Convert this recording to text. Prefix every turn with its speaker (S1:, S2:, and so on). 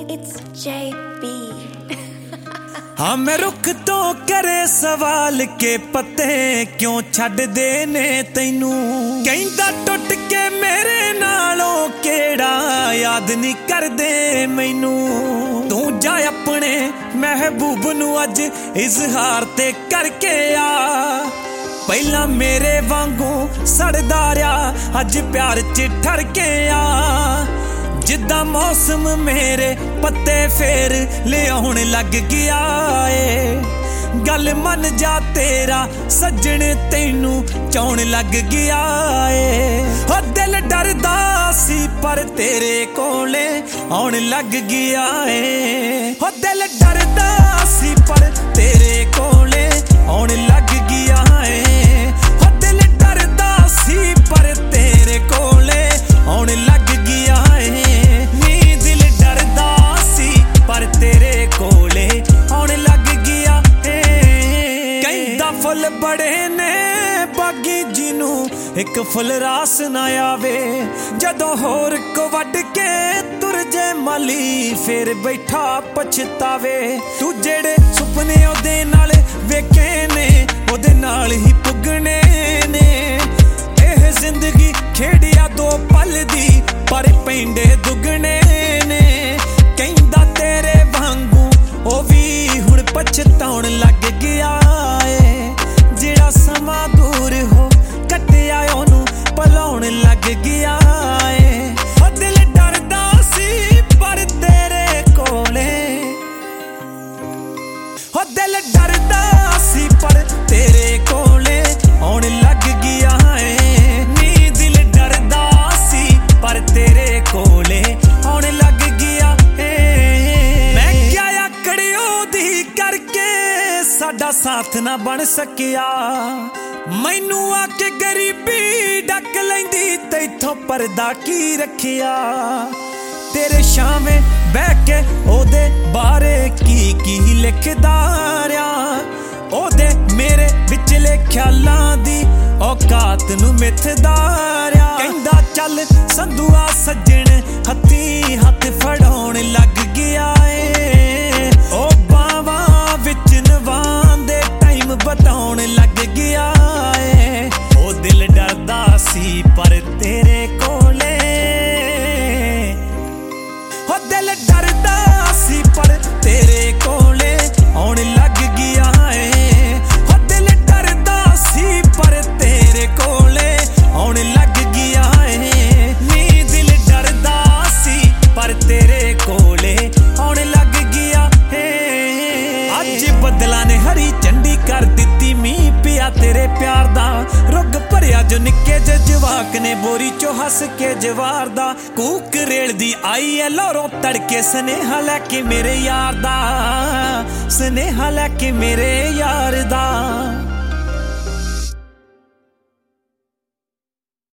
S1: It's JB.
S2: हाँ मैं रुख तो करे सवाल के पत्ते क्यों छड़ देने तैनू कहंदा टुट के मेरे नालों केड़ा याद नहीं कर दे मैनू तू जा अपने महबूब नू अज इजहार ते करके आ पहला मेरे वांगू सड़दा रहा अज प्यार च ठर के आ जिद्दां मौसम मेरे पत्ते फेर ले आउण लग गया ए गल मन जा तेरा सज्जण तैनू चाउण लग गया ए ओ दिल डरदा सी पर तेरे कोले आउण लग गया ए ओ दिल डरदा सी पर तेरे कोले आउण लग गया ए ओ दिल डरदा सी पर तेरे कोले आउण लग गया ए फुल बड़े ने बागी जिनू एक फुल रास ना आवे जदों होर को वड के तुर जे माली फिर बैठा पछतावे तू जेड़े सुपने ओदे नाल वेखे ने ओदे नाल ही पुगने ने एह जिंदगी खेड़िया दो पल दी पर पेंडे दुगने ने कहंदा तेरे वांगू ओ वी हुण पछताउण लग गया जेड़ा समा दूर हो कटिया ओनू भुलाउण लग गया ओ दिल डरदा सी पर तेरे कोले ओ दिल डरदा सी पर तेरे कोले आउण लग गया नी दिल डरदा सी पर तेरे कोले आउण लग गया मैं क्या आकड़ियो दी करके साडा साथ ना बन सकिया मैनू आके गरीबी डक लैंदी तैथों पर्दा की रखिया तेरे शामे बह के ओदे बारे की लिखदा रहा ओदे मेरे विचले ख्यालां दी औकात नू मिथदा रहा कहंदा चल संधुआ सज्जण हत्थी हत्थ फड़ाउण लग गया ए ओ बावां विच नवां दे टाइम बताउण लग गया ए ओ दिल डरदा सी पर तेरे कोले ओ दिल डरदा सी पर तेरे कोले आउण लग गया ए ओ दिल डरदा सी पर तेरे कोले आउण लग गया ए नी दिल डरदा सी पर तेरे कोले आउण लग गया ए अज बदला ने हरी झंडी कर दित्ती मींह पिया तेरे प्यार दा रुग भरिया जो निक्के जे जवाक ने बोरी चो हस के जवार दा कूक रेल दी आई है लोरों तड़के स्नेहा लैके मेरे यार दा स्नेहा लैके मेरे यार दा।